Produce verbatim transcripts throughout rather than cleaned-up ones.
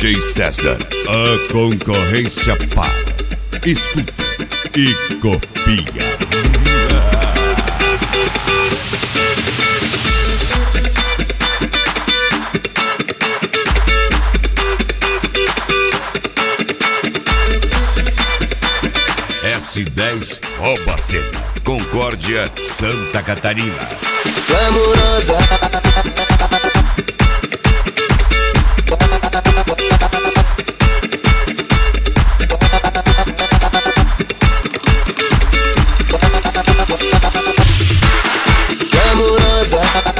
D J César, a concorrência para. Escuta e copia. S dez rouba a cena. Concórdia, Santa Catarina. Glamurosa, glamurosa,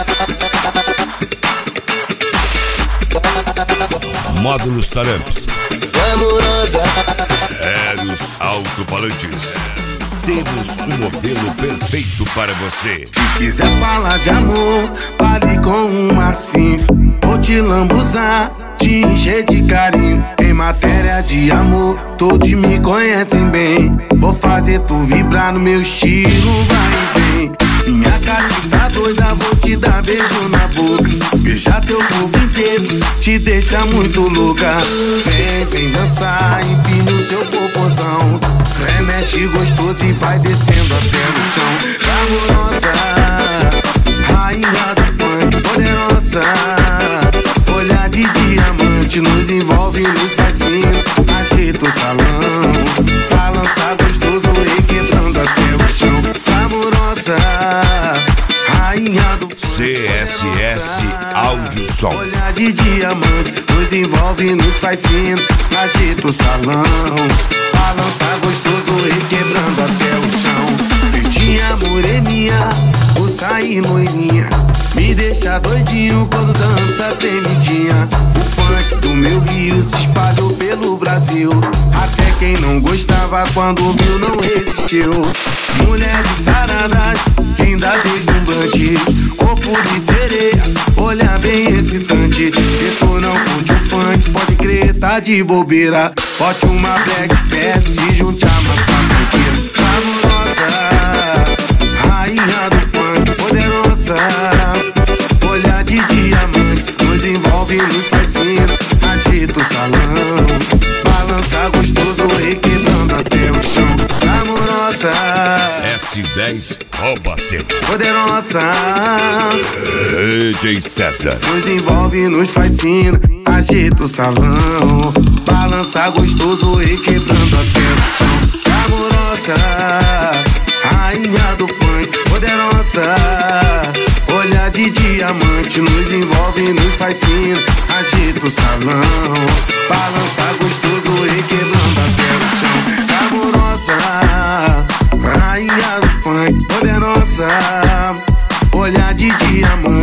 Módulos Taramps, glamurosa, Eros Alto-Falantes. Temos um modelo perfeito para você. Se quiser falar de amor, fale com uma sim. Vou te lambuzar, te encher de carinho. Em matéria de amor, todos me conhecem bem. Vou fazer tu vibrar no meu estilo, vai e vem. Minha cara tá doida, vou te dar beijo na boca. Beijar teu corpo inteiro, te deixa muito louca. Vem, vem dançar, empina o seu popozão. Remexe gostoso e vai descendo até no chão. Glamurosa, rainha do funk, poderosa. Olhar de diamante, nos envolve, nos fascina. Ajeita o salão, balança gostoso e quebrando até o chão. Glamurosa, rainha do funk, C S S Áudio Som. olhar de diamante, nos envolve, nos fascina. Agita o salão, balança gostoso e quebrando até o chão. Verdinha, moreninha, vou sair loirinha. Me deixa doidinho quando dança tremidinha. O funk do meu Rio se espalhou pelo Brasil. Até quem não gostava quando viu não resistiu. Mulher de saradas, quem dá deslumbrante. Corpo de sereia, olhar bem excitante. Se tu não curte o funk, pode crer, tá de bobeira. Bote uma black perto, se junte a massa funkeira. Glamurosa, rainha do funk, poderosa. Olhar de diamante, nos envolve, nos fascina. Agita o salão, balança gostoso, requebrando até o chão. Glamurosa, S dez rouba a cena. poderosa. D J César. Nos envolve, nos fascina. Agita o salão, balança gostoso e quebrando até o chão. Glamurosa, rainha do funk, poderosa. Olhar de diamante, nos envolve, nos fascina. Agita o salão, balança gostoso e quebrando até o chão. Glamurosa, rainha do funk, poderosa. Olhar de diamante,